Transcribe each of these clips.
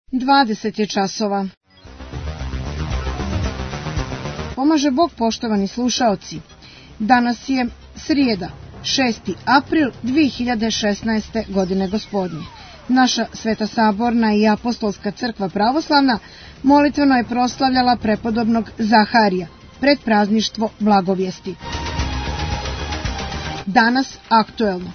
20 je časova. Pomaže Bog, poštovani slušaoci. Danas je srijeda, 6. april 2016. godine gospodnje. Naša Svetosaborna i Apostolska crkva pravoslavna molitveno je proslavljala prepodobnog Zaharija, pred prazništvo Blagovijesti. Danas aktuelno.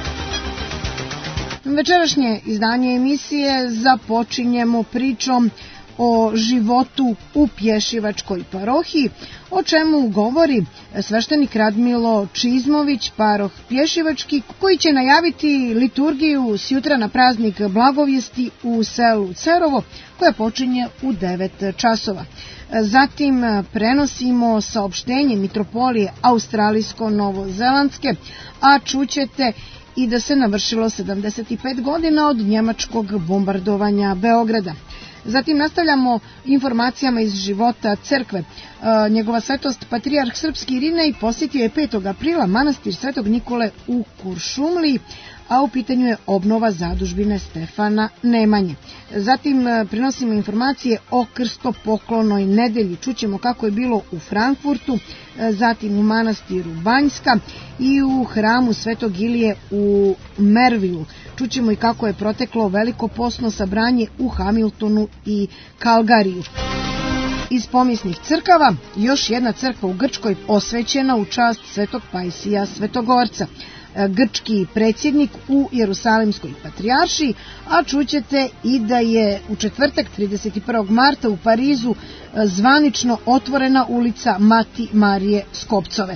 Večerašnje izdanje emisije započinjemo pričom o životu u Pješivačkoj parohiji, o čemu govori sveštenik Radmilo Čizmović, paroh Pješivački, koji će najaviti liturgiju sjutra na praznik Blagovijesti u selu Cerovo, koja počinje u 9 časova. Zatim prenosimo saopštenje mitropolije Australijsko-Novozelandske, a čućete i da se navršilo 75 godina od njemačkog bombardovanja Beograda. Zatim nastavljamo informacijama iz života crkve. Njegova svetost patrijarh srpski Irinej posjetio je 5. aprila manastir Svetog Nikole u Kuršumliji, a u pitanju je obnova zadužbine Stefana Nemanje. Zatim prenosimo informacije o krstopoklonoj nedelji. Čućemo kako je bilo u Frankfurtu, zatim u manastiru Banjska i u hramu Svetog Ilije u Mervilu. Čućemo i kako je proteklo veliko postno sabranje u Hamiltonu i Kalgariju. Iz pomisnih crkava još jedna crkva u Grčkoj osvećena u čast Svetog Pajsija Svetogorca, grčki predsjednik u Jerusalimskoj patrijaršiji, a čućete i da je u četvrtak 31. marta u Parizu zvanično otvorena ulica Mati Marije Skopcove.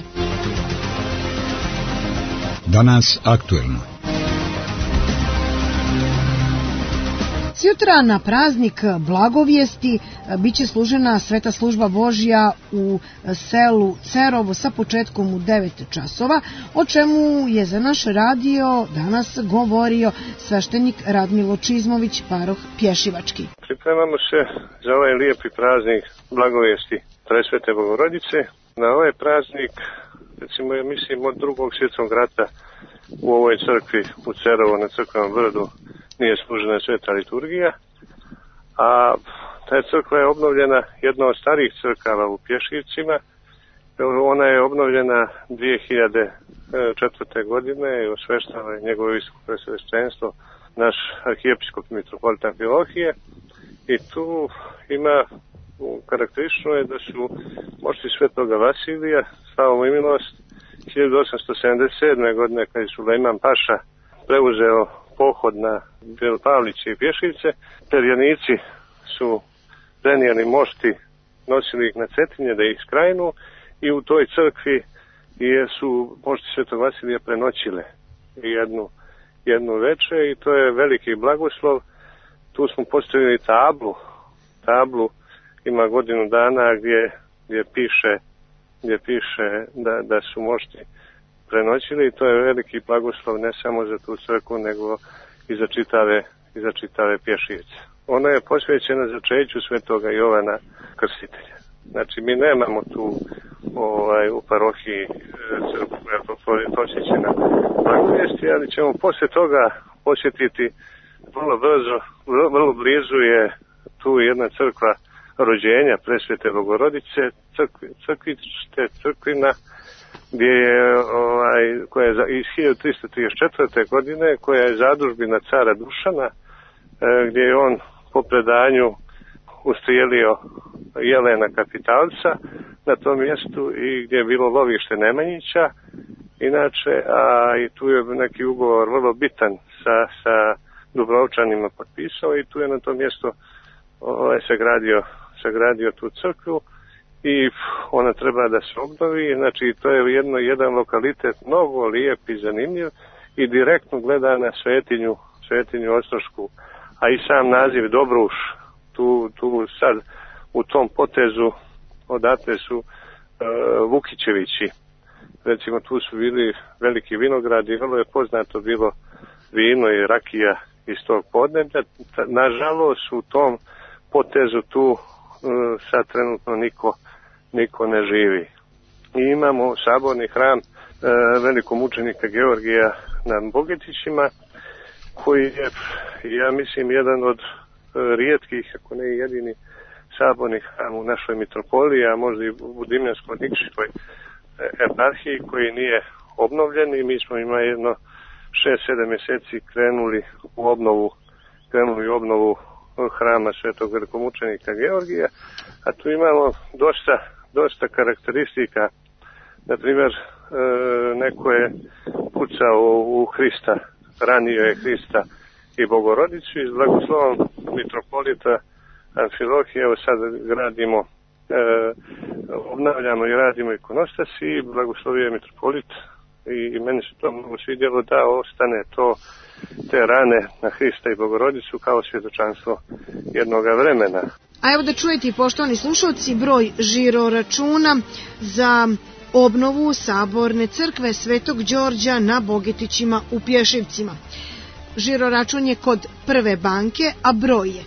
Danas aktuelno. Sjutra na praznik Blagovijesti biće služena sveta služba Božja u selu Cerovo sa početkom u 9 časova, o čemu je za naš radio danas govorio sveštenik Radmilo Čizmović, paroh Pješivački. Pripremamo se za ovaj lijepi praznik Blagovijesti Presvete Bogorodice. Na ovaj praznik, recimo, ja mislim od Drugog svjetskog rata u ovoj crkvi u Cerovo na Crkvenom brdu nije služena sveta liturgija, a ta crkva je obnovljena, jedna od starih crkava u Pješivcima. Ona je obnovljena 2004. godine i osveštava je njegovo visoko presveštenstvo naš arhijepiskop mitropolita Amfilohije, i tu ima karakteristično je da su mošti Svetoga Vasilija, slava mu i milost, 1877. godine kad je Sulejman Paša preuzeo pohod na Pavliće i Pješivce, perjanici su prenijeli mošti, nosili ih na Cetinje da ih skrajnu, i u toj crkvi su mošti Svetog Vasilija prenoćile jednu večer, i to je veliki blagoslov. Tu smo postavili tablu ima godinu dana gdje piše da su mošti prenoćili, i to je veliki blagoslov ne samo za tu crkvu, nego i za čitave Pješivce. Ona je posvećena začeću Svetoga Jovana Krstitelja. Znači, mi nemamo tu u parohiji crkvu koja je posvećena Blagovijesti, ali ćemo poslije toga posjetiti vrlo brzo, vrlo blizu je tu jedna crkva rođenja Presvete Bogorodice, crkvina, koja je iz 1334. godine, koja je zadužbina cara Dušana, gdje je on po predanju ustrijelio Jelena Kapitalca na tom mjestu, i gdje je bilo lovište Nemanjića inače, i tu je neki ugovor vrlo bitan sa Dubrovčanima potpisao, i tu je na tom mjestu sagradio tu crkvu, i ona treba da se obnovi. Znači, to je jedan lokalitet mnogo lijep i zanimljiv, i direktno gleda na svetinju Ostrošku, a i sam naziv Dobruš, tu sad u tom potezu odatle su Vukićevići. Recimo, tu su bili veliki vinogradi, vrlo je poznato bilo vino i rakija iz tog podneblja. Nažalost, u tom potezu tu sad trenutno niko ne živi. I imamo saborni hram velikomučenika Georgija na Bogetićima, koji je, ja mislim, jedan od rijetkih, ako ne jedini saborni hram u našoj mitropoliji, a možda i u Dimljansko-Nikšićkoj eparhiji koji nije obnovljen i mi smo imali jedno 6-7 mjeseci krenuli u obnovu hrama svetog velikomučenika Georgija, a tu imamo dosta karakteristika. Na primjer, neko je pucao u Hrista, ranio je Hrista i Bogorodicu i s blagoslovom mitropolita Amfilohija, evo sad obnavljamo i radimo ikonostas i blagoslovio je mitropolit i meni se to mnogo svidjelo da ostane te rane na Hrista i Bogorodicu kao svjedočanstvo jednoga vremena. A evo da čujete, poštovani slušalci, broj žiro računa za obnovu Saborne crkve Svetog Đorđa na Bogetićima u Pješivcima. Žiro račun je kod Prve banke, a broj je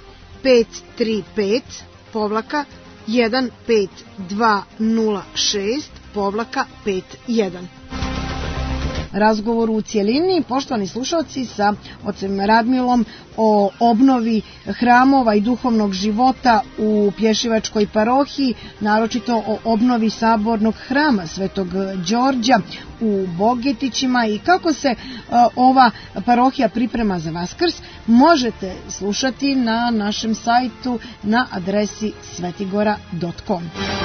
535-15206-51. Razgovor u cjelini, poštovani slušalci, sa ocem Radmilom o obnovi hramova i duhovnog života u Pješivačkoj parohiji, naročito o obnovi Sabornog hrama Svetog Đorđa u Bogetićima i kako se ova parohija priprema za Vaskrs, možete slušati na našem sajtu na adresi svetigora.com.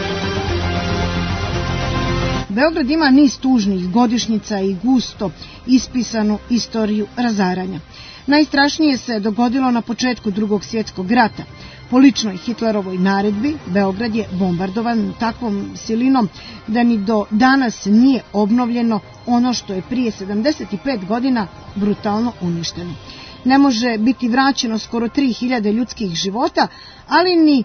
Beograd ima niz tužnih godišnjica i gusto ispisanu istoriju razaranja. Najstrašnije se dogodilo na početku Drugog svjetskog rata. Po ličnoj Hitlerovoj naredbi Beograd je bombardovan takvom silinom da ni do danas nije obnovljeno ono što je prije 75 godina brutalno uništeno. Ne može biti vraćeno skoro 3000 ljudskih života, ali ni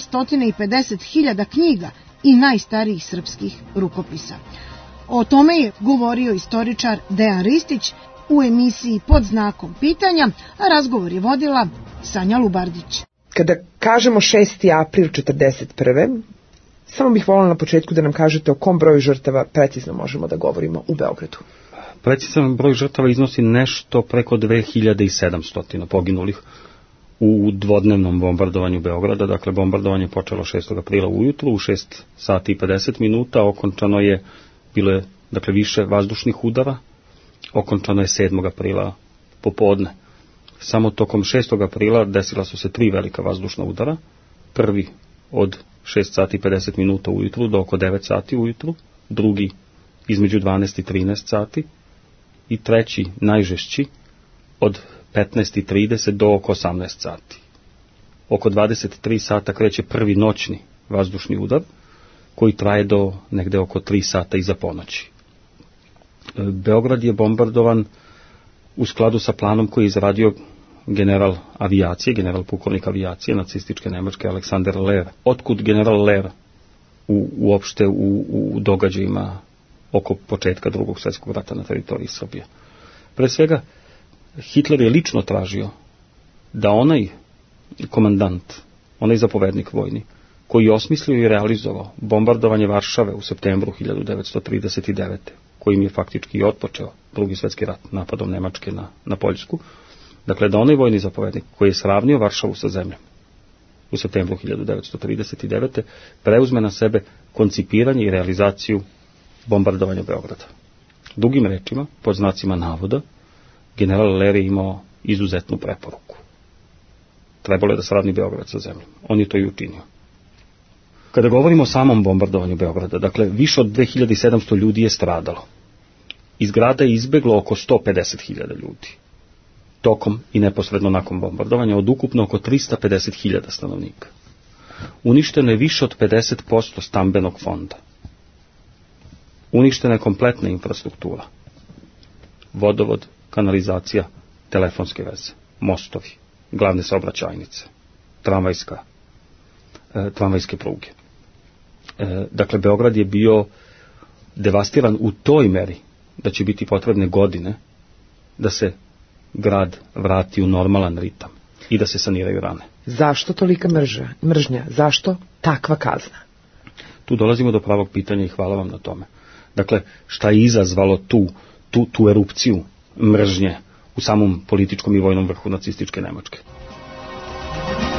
350.000 knjiga i najstarijih srpskih rukopisa. O tome je govorio istoričar Dejan Ristić u emisiji Pod znakom pitanja, a razgovor je vodila Sanja Lubardić. Kada kažemo 6. april 1941. samo bih voljela na početku da nam kažete o kom broju žrtava precizno možemo da govorimo u Beogradu. Precizan broj žrtava iznosi nešto preko 2700 poginulih u dvodnevnom bombardovanju Beograda. Dakle, bombardovanje je počelo 6. aprila ujutru u 6 sati i 50 minuta, okončano je, bilo je dakle više vazdušnih udara, okončano je 7. aprila popodne. Samo tokom 6. aprila desila su se 3 velika vazdušna udara, prvi od 6 sati i 50 minuta ujutru do oko 9 sati ujutru, drugi između 12 i 13 sati i treći, najžešći, od 15:30 do oko 18 sati. Oko 23 sata kreće prvi noćni vazdušni udar, koji traje do negde oko 3 sata iza ponoći. Beograd je bombardovan u skladu sa planom koji je izradio general pukovnik avijacije nacističke Nemačke Alexander Lehr. Otkud general Lehr uopšte u događajima oko početka Drugog svjetskog rata na teritoriji Srbije? Pre svega, Hitler je lično tražio da onaj komandant, onaj zapovednik vojni, koji je osmislio i realizovao bombardovanje Varšave u septembru 1939. kojim je faktički i otpočeo Drugi svjetski rat napadom Nemačke na Poljsku, dakle da onaj vojni zapovednik koji je sravnio Varšavu sa zemljom u septembru 1939. preuzme na sebe koncipiranje i realizaciju bombardovanja Beograda. Drugim rečima, pod znacima navoda, general Lehr je imao izuzetnu preporuku. Trebalo je da sravni Beograd sa zemljom. On je to i učinio. Kada govorimo o samom bombardovanju Beograda, dakle, više od 2700 ljudi je stradalo. Iz grada je izbeglo oko 150.000 ljudi. Tokom i neposredno nakon bombardovanja od ukupno oko 350.000 stanovnika. Uništeno je više od 50% stambenog fonda. Uništena je kompletna infrastruktura. Vodovod, kanalizacija, telefonske veze, mostovi, glavne saobraćajnice, tramvajske pruge. Dakle, Beograd je bio devastiran u toj meri da će biti potrebne godine da se grad vrati u normalan ritam i da se saniraju rane. Zašto tolika mržnja? Zašto takva kazna? Tu dolazimo do pravog pitanja i hvala vam na tome. Dakle, šta je izazvalo tu erupciju mržnje u samom političkom i vojnom vrhu nacističke Nemačke?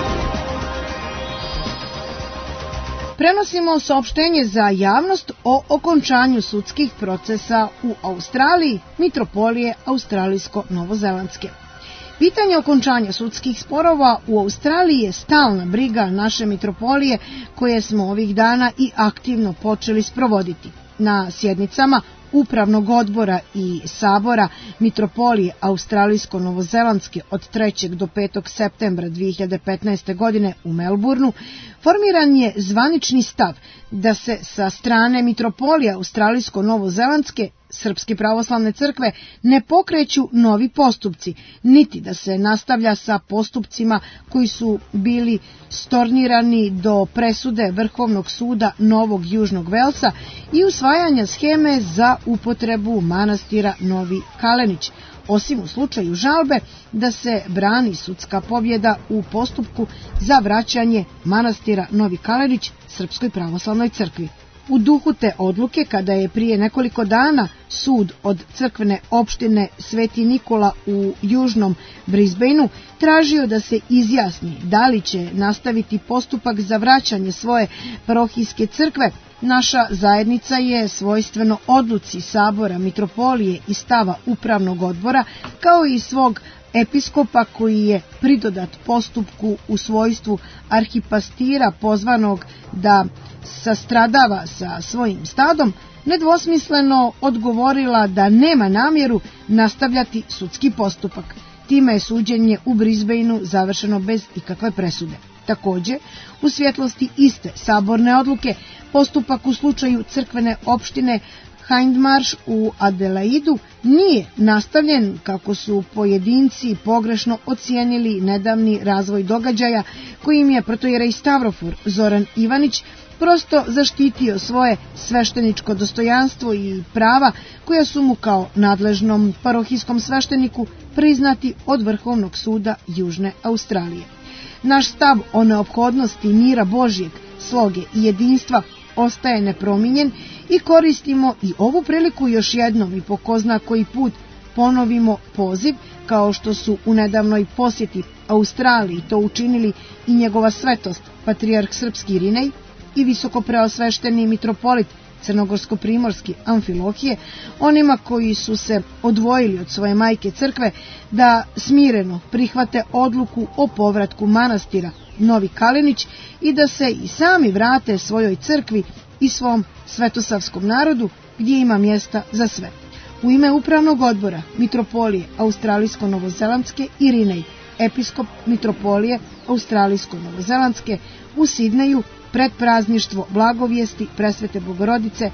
Prenosimo saopštenje za javnost o okončanju sudskih procesa u Australiji, mitropolije australijsko-novozelandske. Pitanje okončanja sudskih sporova u Australiji je stalna briga naše mitropolije koje smo ovih dana i aktivno počeli sprovoditi. Na sjednicama Upravnog odbora i Sabora mitropolije australijsko-novozelandske od 3. do 5. septembra 2015. godine u Melbourneu formiran je zvanični stav da se sa strane mitropolije australijsko-novozelandske Srpske pravoslavne crkve ne pokreću novi postupci, niti da se nastavlja sa postupcima koji su bili stornirani do presude Vrhovnog suda Novog Južnog Velsa i usvajanja scheme za upotrebu manastira Novi Kalenić, osim u slučaju žalbe da se brani sudska pobjeda u postupku za vraćanje manastira Novi Kalenić Srpskoj pravoslavnoj crkvi. U duhu te odluke, kada je prije nekoliko dana sud od crkvene opštine Sveti Nikola u južnom Brisbaneu tražio da se izjasni da li će nastaviti postupak za vraćanje svoje parohijske crkve, naša zajednica je svojstveno odluci Sabora, mitropolije i stava Upravnog odbora, kao i svog episkopa koji je pridodat postupku u svojstvu arhipastira pozvanog da sastradava sa svojim stadom, nedvosmisleno odgovorila da nema namjeru nastavljati sudski postupak. Time je suđenje u Brisbaneu završeno bez ikakve presude. Također, u svjetlosti iste saborne odluke, postupak u slučaju crkvene opštine Hindmarsh u Adelaidu nije nastavljen kako su pojedinci pogrešno ocijenili nedavni razvoj događaja kojim je protojerej Stavrofor Zoran Ivanić prosto zaštitio svoje svešteničko dostojanstvo i prava koja su mu kao nadležnom parohijskom svešteniku priznati od Vrhovnog suda Južne Australije. Naš stav o neophodnosti mira Božjeg, sloge i jedinstva ostaje nepromijenjen i koristimo i ovu priliku još jednom i po ko zna koji put ponovimo poziv, kao što su u nedavnoj posjeti Australiji to učinili i njegova svetost patrijarh srpski Irinej i visokopreosvešteni mitropolit crnogorsko-primorski Amfilohije, onima koji su se odvojili od svoje majke crkve da smireno prihvate odluku o povratku manastira Novi Kalenić i da se i sami vrate svojoj crkvi i svom svetosavskom narodu gdje ima mjesta za sve. U ime Upravnog odbora mitropolije australijsko-novozelandske Irinej, episkop mitropolije australijsko-novozelandske u Sidneju, predprazništvo Blagovijesti Presvete Bogorodice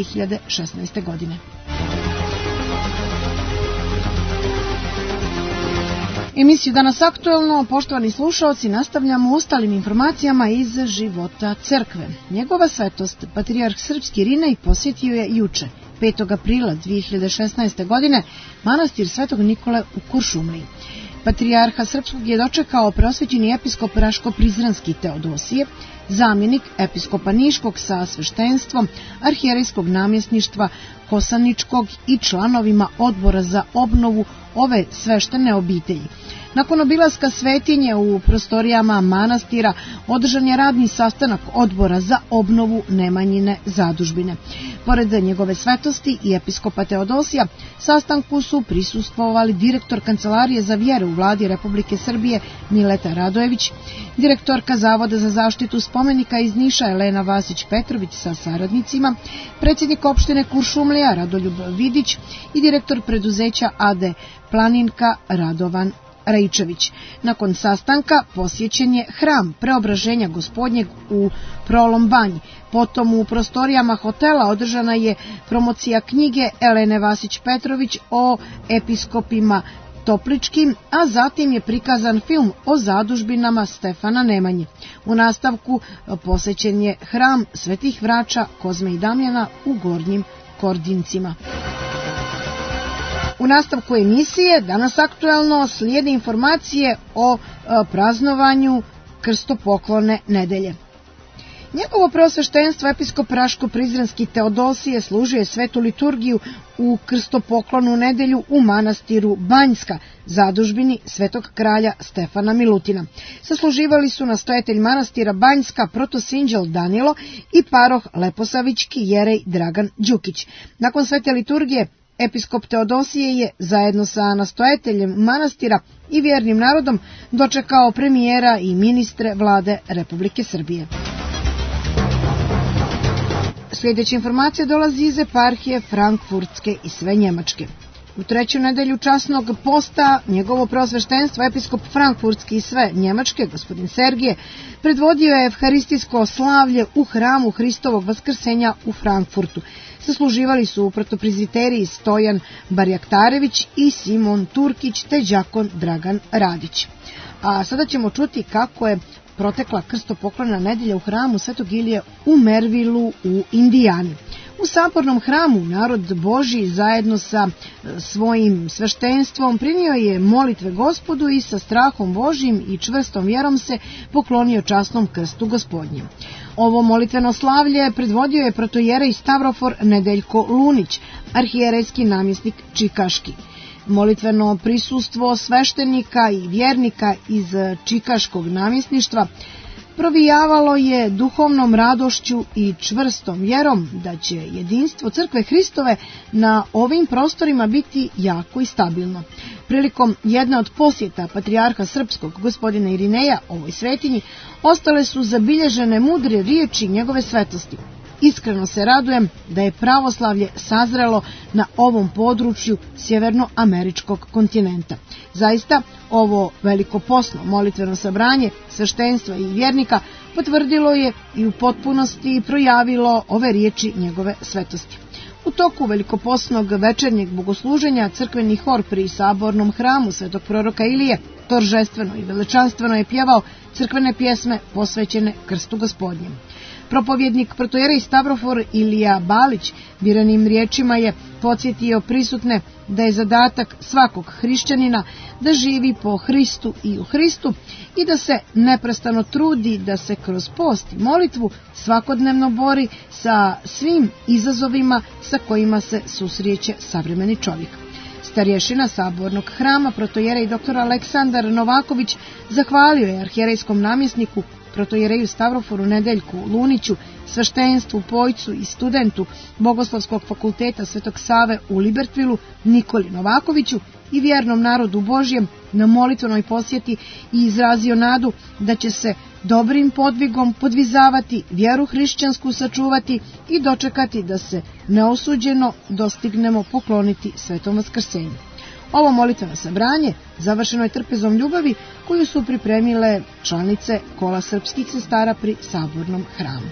2016. godine. Emisiju Danas aktuelno, poštovani slušaoci, nastavljamo ostalim informacijama iz života crkve. Njegova svetost, patrijarh srpski Irinej, posjetio je juče, 5. aprila 2016. godine, manastir Svetog Nikole u Kuršumliji. Patrijarha srpskog je dočekao preosvećeni episkop Raško-Prizrenski Teodosije, zamjenik episkopa Niškog sa sveštenstvom, arhijerejskog namjesništva Kosaničkog i članovima odbora za obnovu ove sveštene obitelji. Nakon obilaska svetinje u prostorijama manastira održan je radni sastanak odbora za obnovu Nemanjine zadužbine. Pored njegove svetosti i episkopa Teodosija, sastanku su prisustvovali direktor Kancelarije za vjeru u vladi Republike Srbije Mileta Radojević, direktorka Zavoda za zaštitu spomenika iz Niša Elena Vasić-Petrović sa saradnicima, predsjednik opštine Kuršumlija Radoljub Vidić i direktor preduzeća AD Planinka Radovan Rejčević. Nakon sastanka posjećen je hram Preobraženja Gospodnjeg u Prolom Banji. Potom u prostorijama hotela održana je promocija knjige Elene Vasić-Petrović o episkopima Topličkim, a zatim je prikazan film o zadužbinama Stefana Nemanje. U nastavku posjećen je hram Svetih vraća Kozme i Damjana u Gornjim Kordincima. U nastavku emisije Danas aktuelno slijede informacije o praznovanju krstopoklone nedelje. Njegovo preosveštenstvo episkop Raško-Prizrenski Teodosije služio je svetu liturgiju u krstopoklonu nedelju u manastiru Banjska, zadužbini svetog kralja Stefana Milutina. Sasluživali su nastojatelj manastira Banjska protosinđel Danilo i paroh Leposavićki jerej Dragan Đukić. Nakon svete liturgije episkop Teodosije je zajedno sa nastojateljem manastira i vjernim narodom dočekao premijera i ministre vlade Republike Srbije. Sljedeća informacija dolazi iz eparhije Frankfurtske i sve Njemačke. U treću nedelju časnog posta njegovo preosveštenstvo episkop Frankfurtski i sve Njemačke, gospodin Sergije, predvodio je evharistijsko slavlje u hramu Hristovog vaskrsenja u Frankfurtu. Sasluživali su u protoprizviteriji Stojan Barjaktarević i Simon Turkić te đakon Dragan Radić. A sada ćemo čuti kako je protekla krstopoklona nedelja u hramu Svetog Ilije u Mervilu u Indijani. U sabornom hramu narod Božji zajedno sa svojim sveštenstvom prinio je molitve Gospodu i sa strahom Božjim i čvrstom vjerom se poklonio časnom krstu Gospodnjem. Ovo molitveno slavlje predvodio je protojerej Stavrofor Nedeljko Lunić, arhijerejski namjesnik Čikaški. Molitveno prisustvo sveštenika i vjernika iz čikaškog namjesništva provijavalo je duhovnom radošću i čvrstom vjerom da će jedinstvo Crkve Hristove na ovim prostorima biti jako i stabilno. Prilikom jedne od posjeta patrijarha srpskog gospodina Irineja ovoj svetinji ostale su zabilježene mudre riječi njegove svetosti. Iskreno se radujem da je pravoslavlje sazrelo na ovom području sjevernoameričkog kontinenta. Zaista, ovo velikoposno molitveno sabranje sveštenstva i vjernika potvrdilo je i u potpunosti projavilo ove riječi njegove svetosti. U toku velikoposnog večernjeg bogosluženja crkveni hor pri sabornom hramu svetog proroka Ilije toržestveno i veličanstveno je pjevao crkvene pjesme posvećene krstu Gospodnjem. Propovjednik protojerej Stavrofor Ilija Balić biranim riječima je podsjetio prisutne da je zadatak svakog hrišćanina da živi po Hristu i u Hristu i da se neprestano trudi da se kroz post i molitvu svakodnevno bori sa svim izazovima sa kojima se susreće savremeni čovjek. Starješina sabornog hrama protojerej dr. Aleksandar Novaković zahvalio je arhijerejskom namjesniku protojereju Stavroforu Nedeljku Luniću, sveštenstvu, pojcu i studentu Bogoslovskog fakulteta Svetog Save u Libertvilu Nikoli Novakoviću i vjernom narodu Božjem na molitvenoj posjeti i izrazio nadu da će se dobrim podvigom podvizavati, vjeru hrišćansku sačuvati i dočekati da se neosuđeno dostignemo pokloniti Svetom vaskrsenju. Ovo molitveno sabranje završeno je trpezom ljubavi koju su pripremile članice kola srpskih sestara pri sabornom hramu.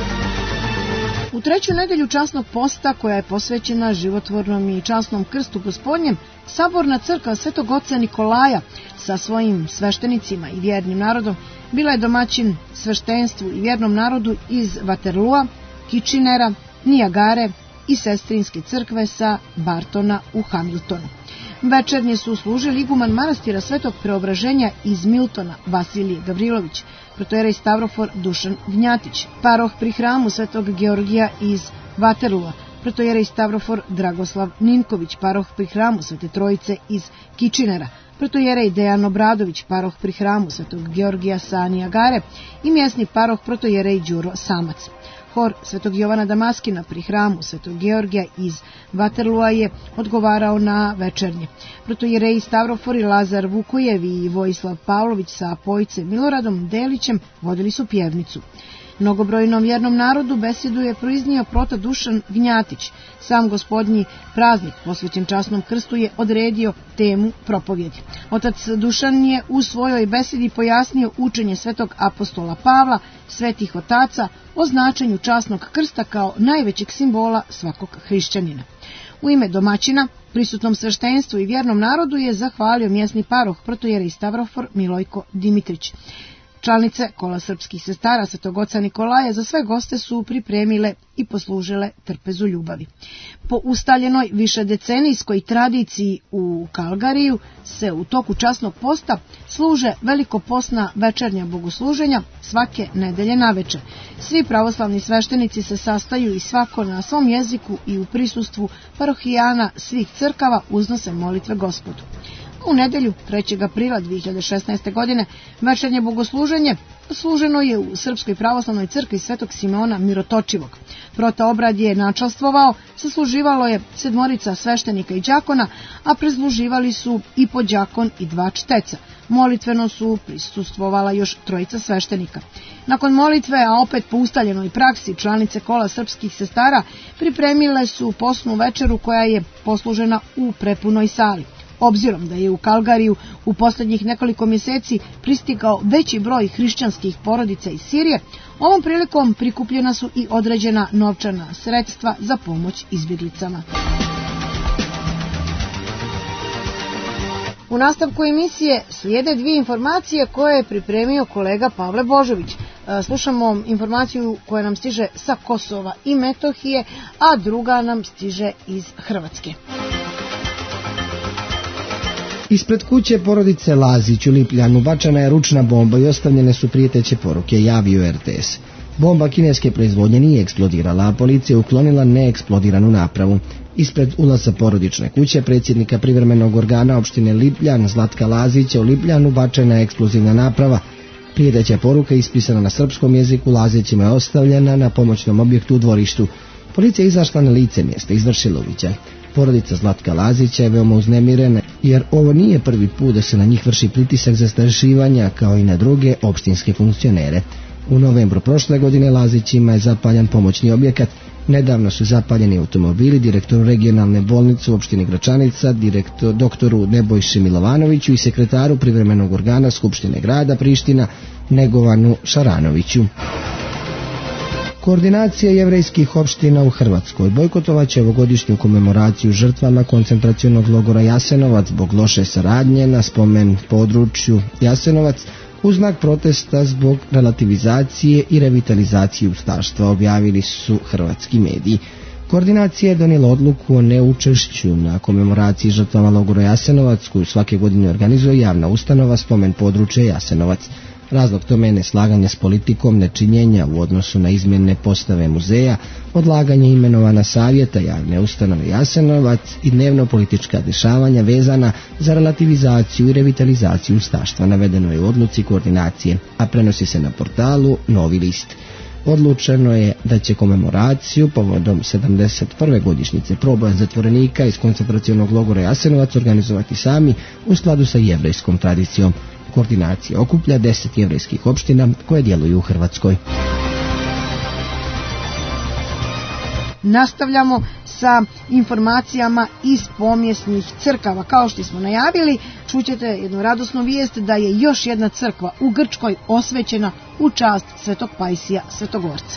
U treću nedelju časnog posta, koja je posvećena životvornom i časnom krstu Gospodnjem, saborna crkva Svetog oca Nikolaja sa svojim sveštenicima i vjernim narodom bila je domaćin sveštenstvu i vjernom narodu iz Waterloo, Kitchenera, Nijagare i sestrinske crkve sa Bartona u Hamiltonu. Večernje su služili iguman manastira Svetog Preobraženja iz Miltona Vasilije Gavrilović, protojerej Stavrofor Dušan Gnjatić, paroh pri hramu Svetog Georgija iz Waterloo, protojerej Stavrofor Dragoslav Ninković, paroh pri hramu Svete Trojice iz Kitchenera, protojerej Dejan Obradović, paroh pri hramu Svetog Georgija sa Nijagare i mjesni paroh protojerej Đuro Samac. Hor Svetog Jovana Damaskina pri hramu Svetog Georgija iz Waterlooa je odgovarao na večernje. Protojereji Stavrofor i Lazar Vukojevi i Vojislav Pavlović sa pojcem Miloradom Delićem vodili su pjevnicu. Mnogobrojnom vjernom narodu besedu je proiznio prota Dušan Gnjatić. Sam gospodnji praznik posvećen časnom krstu je odredio temu propovjedi. Otac Dušan je u svojoj besedi pojasnio učenje svetog apostola Pavla, svetih otaca, o značenju časnog krsta kao najvećeg simbola svakog hrišćanina. U ime domaćina, prisutnom sveštenstvu i vjernom narodu je zahvalio mjesni paroh protojerej Stavrofor Milojko Dimitrić. Članice Kola srpskih sestara Svetog oca Nikolaja za sve goste su pripremile i poslužile trpezu ljubavi. Po ustaljenoj višedecenijskoj tradiciji u Kalgariju se u toku časnog posta služe velikoposna večernja bogosluženja svake nedelje naveče. Svi pravoslavni sveštenici se sastaju i svako na svom jeziku i u prisustvu parohijana svih crkava uznose molitve Gospodu. U nedelju 3. aprila 2016. godine večernje bogosluženje služeno je u Srpskoj pravoslavnoj crkvi Svetog Simeona Mirotočivog. Protaobrad je načastvovao, sasluživalo je 7 sveštenika i đakona, a prezluživali su i podđakon i 2 čteca. Molitveno su prisustvovala još 3 sveštenika. Nakon molitve, a opet po ustaljenoj praksi, članice Kola srpskih sestara pripremile su posnu večeru koja je poslužena u prepunoj sali. Obzirom da je u Kalgariju u posljednjih nekoliko mjeseci pristigao veći broj hrišćanskih porodica iz Sirije, ovom prilikom prikupljena su i određena novčana sredstva za pomoć izbjeglicama. U nastavku emisije slijede 2 informacije koje je pripremio kolega Pavle Božović. Slušamo informaciju koja nam stiže sa Kosova i Metohije, a druga nam stiže iz Hrvatske. Ispred kuće porodice Lazić u Lipljanu bačena je ručna bomba i ostavljene su prijeteće poruke, javio RTS. Bomba kineske proizvodnje nije eksplodirala, a policija uklonila neeksplodiranu napravu. Ispred ulaza porodične kuće predsjednika privremenog organa opštine Lipljan Zlatka Lazića u Lipljanu bačena je eksplozivna naprava. Prijeteća poruka ispisana na srpskom jeziku Lazićima je ostavljena na pomoćnom objektu u dvorištu. Policija je izašla na lice mjesta, izvršila uviđaj. Porodica Zlatka Lazića je veoma uznemirena, jer ovo nije prvi put da se na njih vrši pritisak zastrašivanja kao i na druge opštinske funkcionere. U novembru prošle godine Lazićima je zapaljen pomoćni objekat, nedavno su zapaljeni automobili direktoru regionalne bolnice u opštini Gračanica, doktoru Nebojši Milovanoviću i sekretaru privremenog organa Skupštine grada Priština Negovanu Šaranoviću. Koordinacija jevrejskih opština u Hrvatskoj bojkotovaće ovogodišnju komemoraciju žrtvama koncentracionog logora Jasenovac zbog loše saradnje na spomen području Jasenovac u znak protesta zbog relativizacije i revitalizacije ustaštva, objavili su hrvatski mediji. Koordinacija je donijela odluku o neučešću na komemoraciji žrtvama logora Jasenovac, koju svake godine organizuje javna ustanova spomen područja Jasenovac. Razlog tome je neslaganje s politikom, nečinjenja u odnosu na izmjene postave muzeja, odlaganje imenovana savjeta javne ustanove Jasenovac i dnevno politička dešavanja vezana za relativizaciju i revitalizaciju ustaštva, navedeno je u odluci koordinacije, a prenosi se na portalu Novi list. Odlučeno je da će komemoraciju povodom 71. godišnjice proboja zatvorenika iz koncentracionog logora Jasenovac organizovati sami u skladu sa jevrejskom tradicijom. Koordinacija okuplja 10 jevrejskih opština koje djeluju u Hrvatskoj. Nastavljamo sa informacijama iz pomjesnih crkava. Kao što smo najavili, čućete jednu radosnu vijest da je još jedna crkva u Grčkoj osvećena u čast Svetog Pajsija Svetogorca.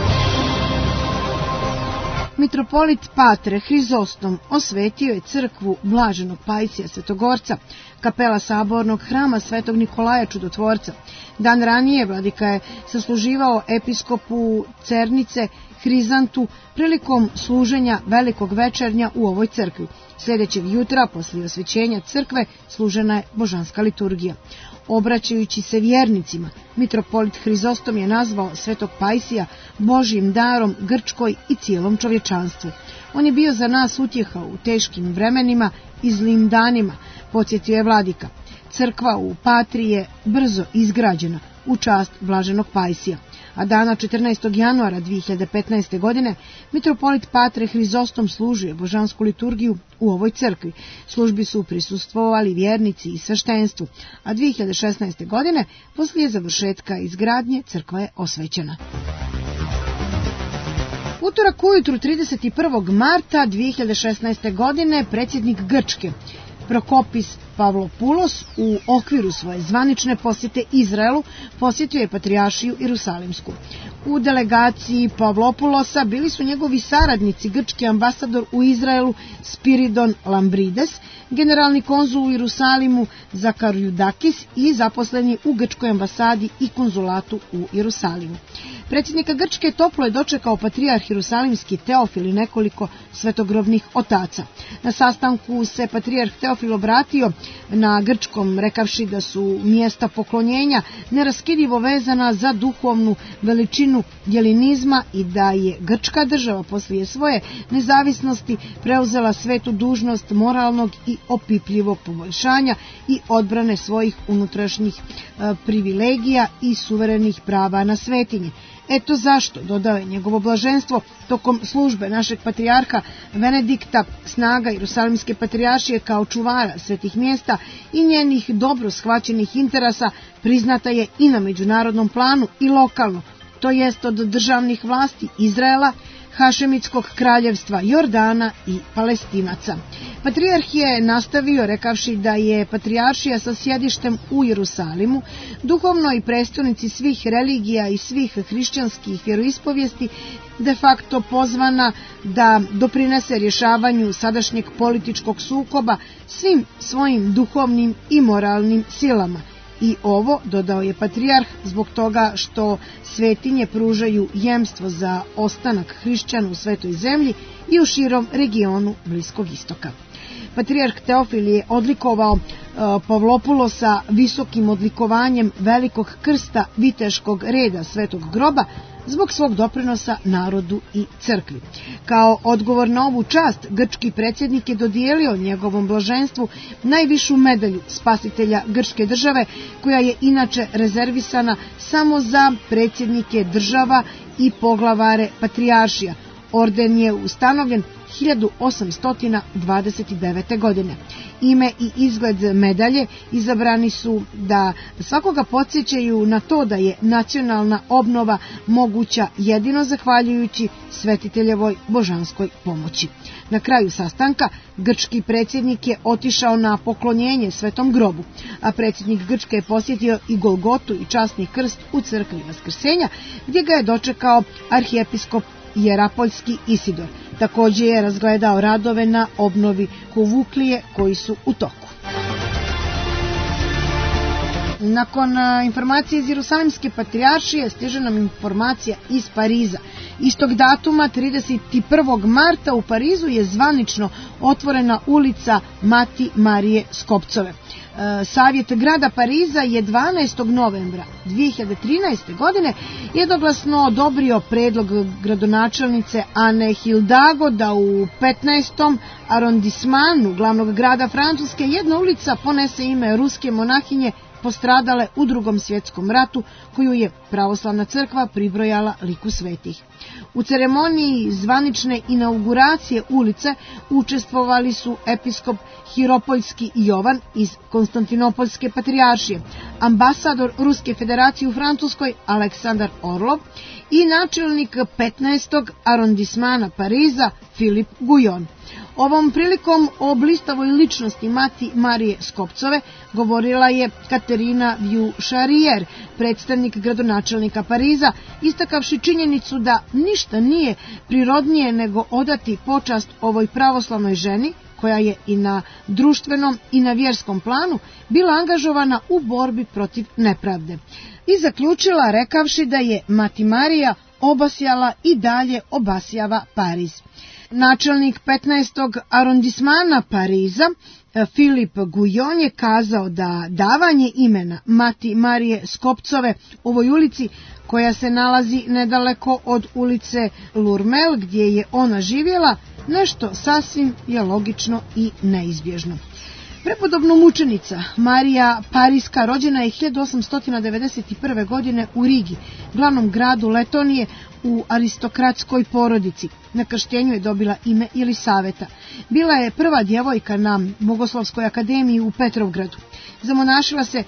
Mitropolit Patre Hrizostom osvetio je crkvu Blaženog Pajsija Svetogorca, kapela sabornog hrama Svetog Nikolaja Čudotvorca. Dan ranije vladika je sasluživao episkopu Cernice Hrizantu prilikom služenja velikog večernja u ovoj crkvi. Sljedećeg jutra, poslije osvećenja crkve, služena je božanska liturgija. Obraćajući se vjernicima, mitropolit Hrizostom je nazvao Svetog Pajsija Božjim darom Grčkoj i cijelom čovječanstvu. On je bio za nas utjeha u teškim vremenima i zlim danima, podsjetio je vladika. Crkva u Patri je brzo izgrađena u čast Blaženog Pajsija, a dana 14. januara 2015. godine mitropolit Patre Hrizostom služio božansku liturgiju u ovoj crkvi. Službi su prisustvovali vjernici i sveštenstvu, a 2016. godine poslije završetka izgradnje crkva je osvećena. Utorak ujutru 31. marta 2016. godine predsjednik Grčke Prokopis Pavlopoulos u okviru svoje zvanične posjete Izraelu posjetio je Patrijaršiju Jerusalimsku. U delegaciji Pavlopoulosa bili su njegovi saradnici, grčki ambasador u Izraelu Spiridon Lambrides, generalni konzul u Jerusalimu Zakariudakis i zaposleni u grčkoj ambasadi i konzulatu u Jerusalimu. Predsjednika Grčke toplo je dočekao patrijarh Jerusalimski Teofil i nekoliko svetogrobnih otaca. Na sastanku se patrijarh Teofil obratio na grčkom, rekavši da su mjesta poklonjenja neraskidivo vezana za duhovnu veličinu jelinizma i da je grčka država poslije svoje nezavisnosti preuzela svetu dužnost moralnog i opipljivog poboljšanja i odbrane svojih unutrašnjih privilegija i suverenih prava na svetinje. Eto zašto, dodao je njegovo blaženstvo, tokom službe našeg patrijarha Benedikta snaga Jerusalimske patrijaršije kao čuvara svetih mjesta i njenih dobro shvaćenih interesa priznata je i na međunarodnom planu i lokalno, to jest od državnih vlasti Izraela, Hašemitskog kraljevstva, Jordana i Palestinaca. Patrijarh je nastavio rekavši da je patrijaršija sa sjedištem u Jerusalimu, duhovnoj prestonici svih religija i svih hrišćanskih vjeroispovijesti, de facto pozvana da doprinese rješavanju sadašnjeg političkog sukoba svim svojim duhovnim i moralnim silama. I ovo, dodao je patrijarh, zbog toga što svetinje pružaju jemstvo za ostanak hrišćana u svetoj zemlji i u širom regionu Bliskog istoka. Patrijarh Teofil je odlikovao Pavlopoulosa visokim odlikovanjem Velikog krsta viteškog reda Svetog groba zbog svog doprinosa narodu i crkvi. Kao odgovor na ovu čast, grčki predsjednik je dodijelio njegovom blaženstvu najvišu medalju spasitelja grčke države, koja je inače rezervisana samo za predsjednike država i poglavare patrijaršija. Orden je ustanovljen 1829. godine. Ime i izgled medalje izabrani su da svakoga podsjećaju na to da je nacionalna obnova moguća jedino zahvaljujući svetiteljevoj božanskoj pomoći. Na kraju sastanka grčki predsjednik je otišao na poklonjenje Svetom grobu, a predsjednik Grčke je posjetio i Golgotu i časni krst u crkvi Vaskrsenja, gdje ga je dočekao arhijepiskop Jerapoljski Isidor. Također je razgledao radove na obnovi Kuvuklije koji su u toku. Nakon informacije iz Jerusalimske patrijaršije stiže nam informacija iz Pariza. Istog datuma, 31. marta, u Parizu je zvanično otvorena ulica Mati Marije Skopcove. Savjet grada Pariza je 12. novembra 2013. godine jednoglasno odobrio predlog gradonačelnice Anne Hidalgo da u 15. arondismanu glavnog grada Francuske jedna ulica ponese ime ruske monahinje postradale u Drugom svjetskom ratu, koju je pravoslavna crkva pribrojala liku svetih. U ceremoniji zvanične inauguracije ulice učestvovali su episkop Hiropoljski Jovan iz Konstantinopoljske patrijaršije, ambasador Ruske federacije u Francuskoj Aleksandar Orlov i načelnik 15. arondismana Pariza Filip Gujon. Ovom prilikom o blistavoj ličnosti Mati Marije Skopcove govorila je Katerina Viu-Šarijer, predstavnik gradonačelnika Pariza, istakavši činjenicu da ništa nije prirodnije nego odati počast ovoj pravoslavnoj ženi, koja je i na društvenom i na vjerskom planu bila angažovana u borbi protiv nepravde. I zaključila rekavši da je Mati Marija obasjala i dalje obasjava Pariz. Načelnik 15. arondismana Pariza, Filip Gujon, je kazao da davanje imena Mati Marije Skopcove ovoj ulici, koja se nalazi nedaleko od ulice Lurmel gdje je ona živjela, nešto sasvim je logično i neizbježno. Prepodobno mučenica Marija Pariska rođena je 1891. godine u Rigi, glavnom gradu Letonije, u aristokratskoj porodici. Na krštenju je dobila ime Jelisaveta. Bila je prva djevojka na Bogoslovskoj akademiji u Petrovgradu. Zamonašila se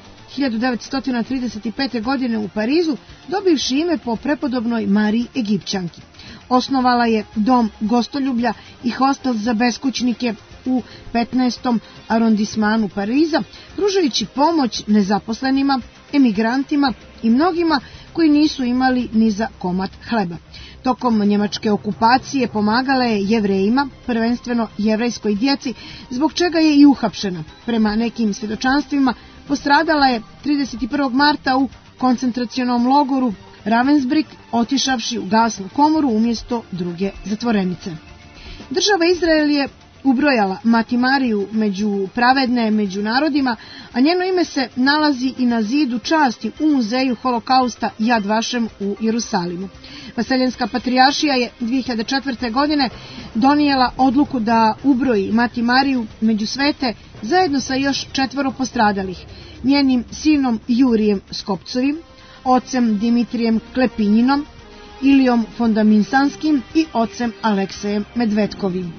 1935. godine u Parizu, dobivši ime po prepodobnoj Mariji Egipćanki. Osnovala je dom gostoljublja i hostel za beskućnike u 15. arondismanu Pariza, pružajući pomoć nezaposlenima, emigrantima i mnogima koji nisu imali ni za komad hleba. Tokom njemačke okupacije pomagala je Jevrejima, prvenstveno jevrejskoj djeci, zbog čega je i uhapšena. Prema nekim svjedočanstvima postradala je 31. marta u koncentracionom logoru Ravensbrück, otišavši u gasnu komoru umjesto druge zatvorenice. Država Izrael je ubrojala Mati Mariju među pravedne među narodima, a njeno ime se nalazi i na zidu časti u muzeju holokausta Yad Vashem u Jerusalimu. Vaseljenska patrijaršija je 2004. godine donijela odluku da ubroji Mati Mariju među svete zajedno sa još 4 postradalih, njenim sinom Jurijem Skopcovim, ocem Dimitrijem Klepinjinom, Ilijom Fondaminsanskim i ocem Aleksejem Medvedkovim.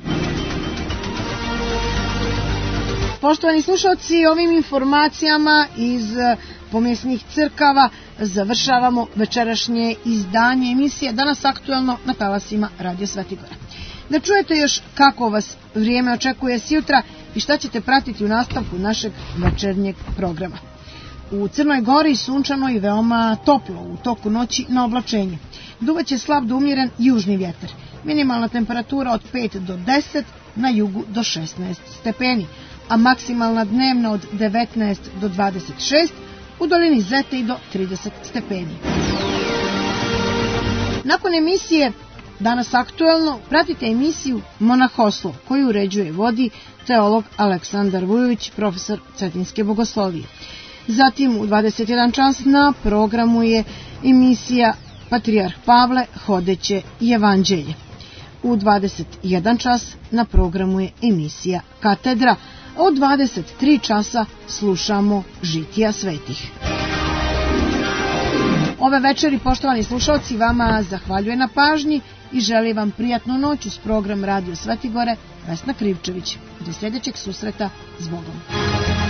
Poštovani slušalci, ovim informacijama iz pomjesnih crkava završavamo večerašnje izdanje emisije Danas aktuelno na talasima Radio Svetigora. Da čujete još kako vas vrijeme očekuje sjutra i šta ćete pratiti u nastavku našeg večernjeg programa. U Crnoj Gori sunčano i veoma toplo, u toku noći na oblačenje. Duvaće slab do umjeren južni vjetar. Minimalna temperatura od 5 do 10, na jugu do 16 stepeni, a maksimalna dnevna od 19 do 26, u dolini Zete i do 30 stepeni. Nakon emisije Danas aktuelno pratite emisiju Monahoslov koju uređuje i vodi teolog Aleksandar Vujović, profesor Cetinske bogoslovije. Zatim u 21 čas na programu je emisija Patrijarh Pavle, hodeće evanđelje. U 21 čas na programu je emisija Katedra, a u 23 časa slušamo Žitija svetih. Ove večeri, poštovani slušalci, vama zahvaljuje na pažnji i želi vam prijatnu noć uz program Radio Svetigore Vesna Krivčević. Do sljedećeg susreta, s Bogom.